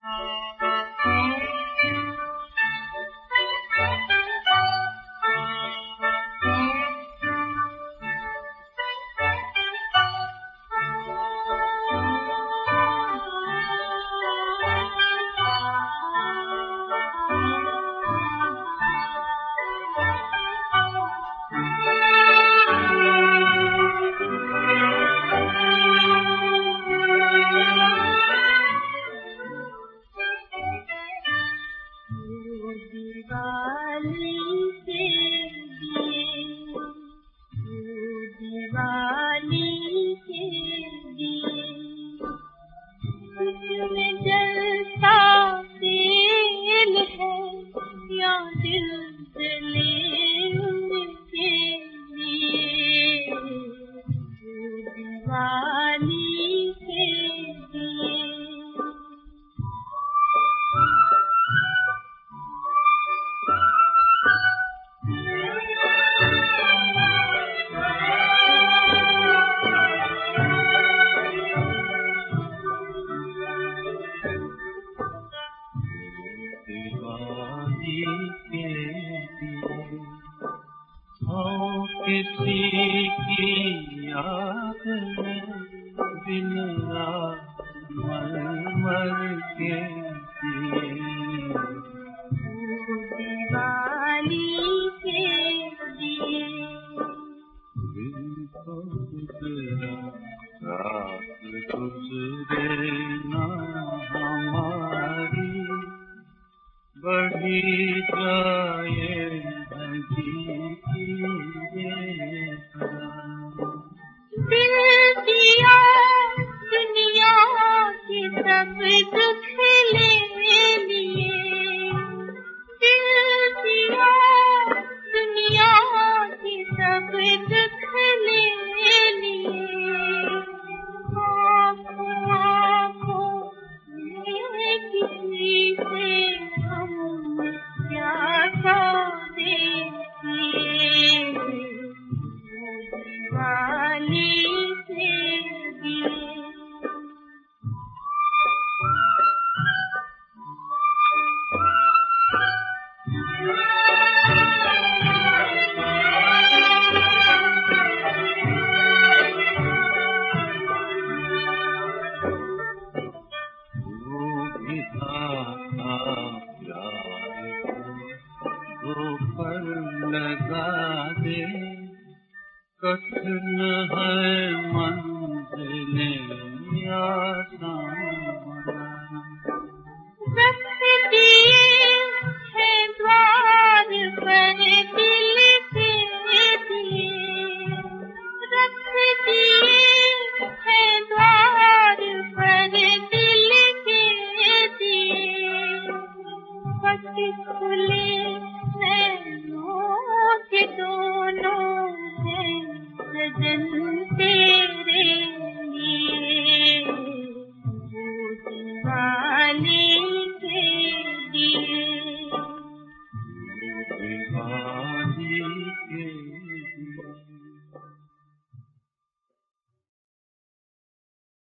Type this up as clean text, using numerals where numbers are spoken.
किसी की याद में दिन रात मर मर के दीवानी के दिए दिन तो गुजरा रात गुजरे ना हमारी बढ़ी जाए दिल दिया दुनिया के सब दुख ले लिए, दिल दिया दुनिया के सब दुख ले लिए, आँखों आँखों में किसी से हम क्या सौदे किए, दीवानी से दिए। लगा दे कठिन है मंजिलें आसान बनाना, रख दिए हैं द्वार पर दिल के दिए, रख दिए हैं द्वार पर दिल के दिए, बस खुले नैनों के दोनों हैं सजन से